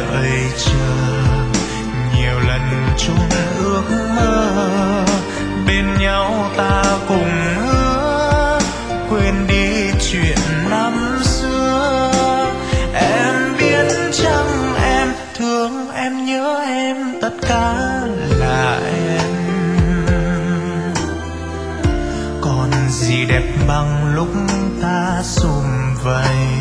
đợi chờ nhiều lần chung ước mơ, bên nhau ta cùng hứa quên đi chuyện năm xưa. Em biết chăng em thương em nhớ em, tất cả là em. Còn gì đẹp bằng lúc ta sum vầy